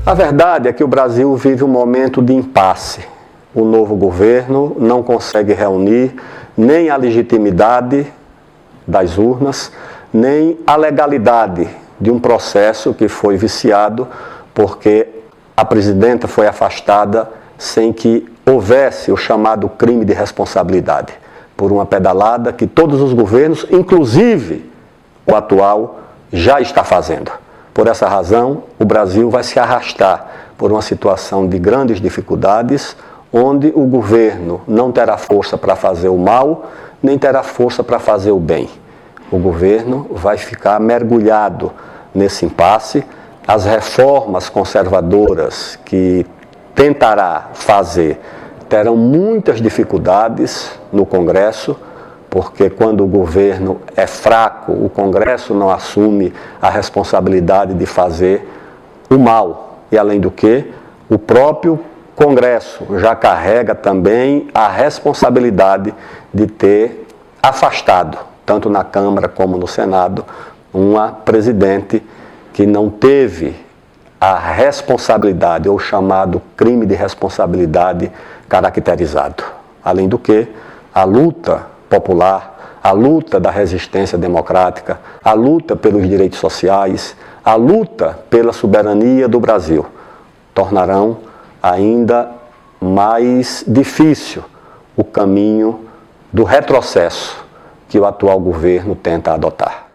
A verdade é que o Brasil vive um momento de impasse. O novo governo não consegue reunir nem a legitimidade das urnas, nem a legalidade de um processo que foi viciado porque a presidenta foi afastada sem que houvesse o chamado crime de responsabilidade, por uma pedalada que todos os governos, inclusive o atual, já está fazendo. Por essa razão, o Brasil vai se arrastar por uma situação de grandes dificuldades, onde o governo não terá força para fazer o mal, nem terá força para fazer o bem. O governo vai ficar mergulhado nesse impasse. As reformas conservadoras que tentará fazer terão muitas dificuldades no Congresso, porque quando o governo é fraco, o Congresso não assume a responsabilidade de fazer o mal. E além do que, o próprio Congresso já carrega também a responsabilidade de ter afastado, tanto na Câmara como no Senado, uma presidente que não teve a responsabilidade, ou chamado crime de responsabilidade, caracterizado. Além do que, a luta popular, a luta da resistência democrática, a luta pelos direitos sociais, a luta pela soberania do Brasil, tornarão ainda mais difícil o caminho do retrocesso que o atual governo tenta adotar.